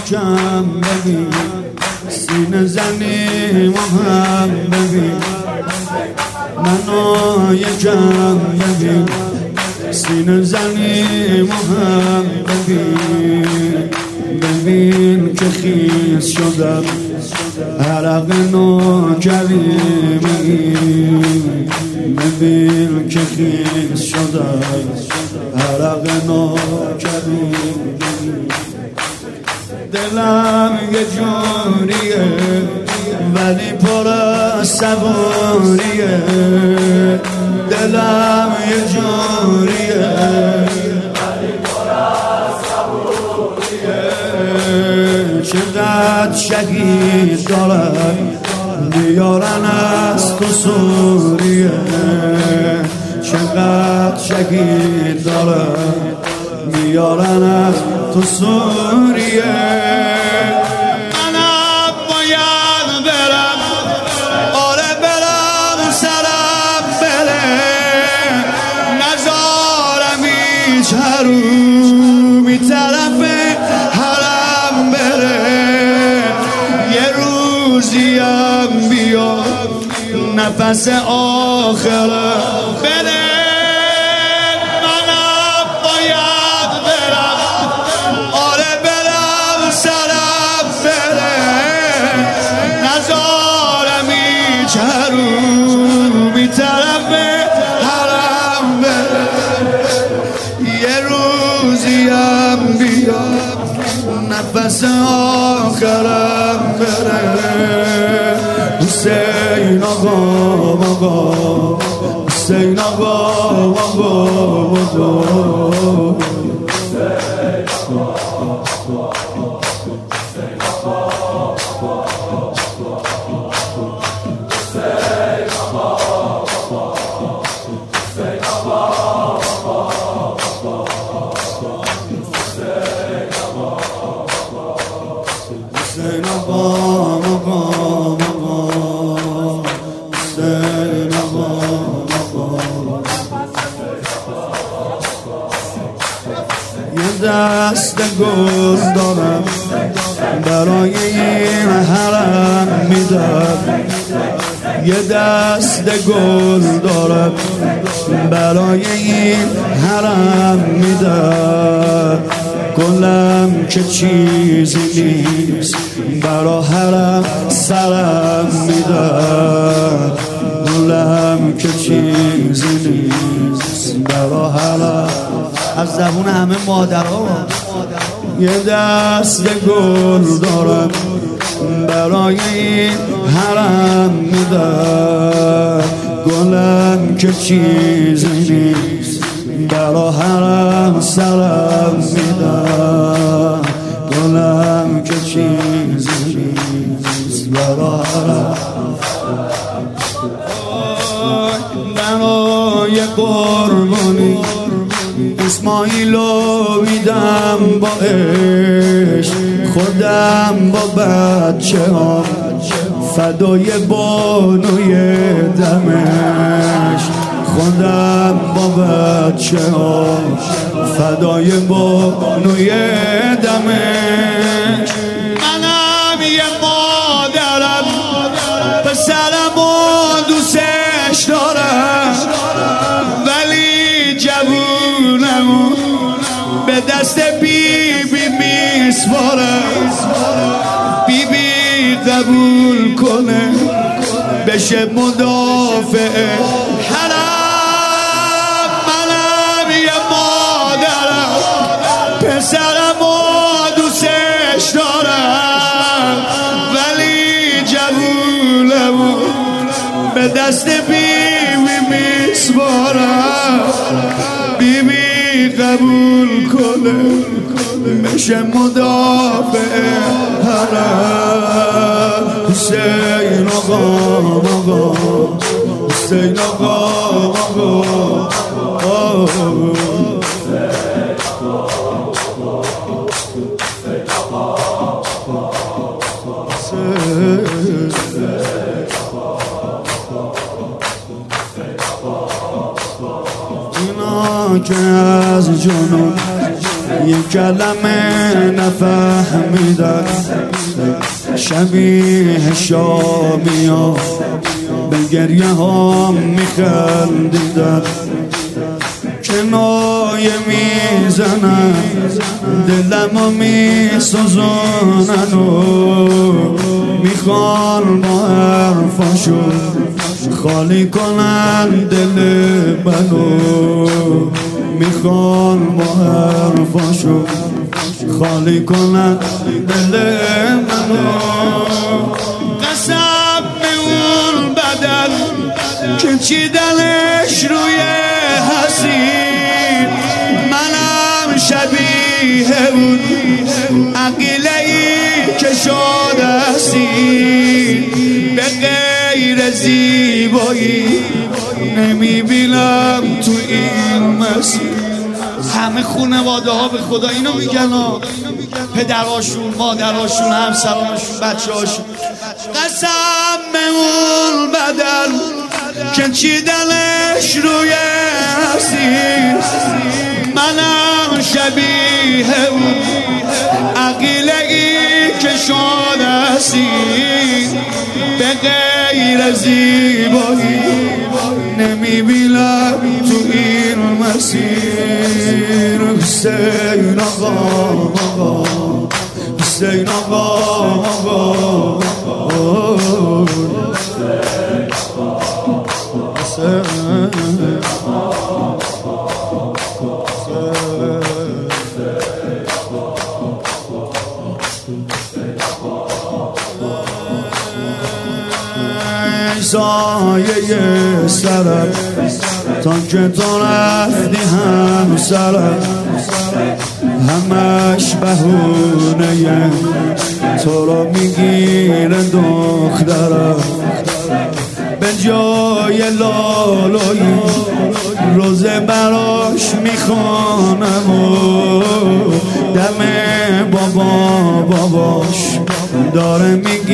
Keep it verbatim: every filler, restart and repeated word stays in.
کم ببین، سینه زنی مهم ببین، منو یکم ببین، سینه زنی مهم ببین. ببین که خیز شدم عرق نوکری بگیر، ببین که خیز شدم عرق نوکری بگیر. دلم یه جوریه ولی پر از صبوریه، دلم یه جوریه ولی پر از صبوریه. چقدر شهید دارن بیارن از تو سوریه، چقدر شهید دارن بیارن از تو سوریه. منم باید برم، آره برم سرم بره، نزارم هیچ حرومی طرف حرم بره. یه روزیم بیا نفس آخره بره، چرو بی طرف حرم بره. یه روزیم بیا نفس آخرم بره. حسین آقا آقا، حسین آقا آقا آقا، یه دست گل دارم برای این حرم میدم، یه دست گل دارم برای این حرم میدم. گلم که چیزی نیست برا حرم سرم میدم، گلم که چیزی نیست برا حرم. از زبون همه مادرها یه دست گل دارم برای این حرم میدم، گلم که چیزی نیست برا حرم سرم میدم، گلم که چیزی نیست برا حرم. برای قربانی اسماعیلو میدم با عشق، خودم با بچه ها فدای بانوی دمشق، خودم با بچه ها فدای بانوی دمشق. منم یه مادرم پسرم و دوستش دارم، ولی جوونمو به دست بی بی میسپارم. بی بی قبول کنه بشه مدافع حرم. منم یه مادرم پسرم و دوستش دارم، ولی جوونمو به دست بی بی میسپارم. بی بی قبول کنه بشه مدافع حرم. حسین آقا آقا، حسین آقا آقا، اینا که از جنون یک کلمه نفهمیدن، شبیه شامیا به گریه ها میخندیدن، کنایه میزنن دلمو میسوزونن و میخوان با حرفاشون خالی کنن دل منو، میخوان با حرفاشون خالی کنن دل منو. قسم به اون بدن که چیدنش روی حسین، منم شبیه اون عقیله‌ای که شده هستی، به غیر زیبایی نمیبینم تو این مسیر. همه خانواده ها به خدا اینو میگن، پدراشون، مادراشون، همسرانشون، بچه هاشون. قسم به اون بدن که چیدنش روی حسین، منم شبیه اون عقیله‌ای که شده هستی، به غیر زیبایی نمیبینم تو این مسیر. حسین آقا آقا، حسین آقا آقا، سایه سرم تا که تو رفتی هم سرم، همش بهونه تو رو میگیره دخترم، به جای لالایی روزه براش میخوانم و دم بابا باباش داره میگیره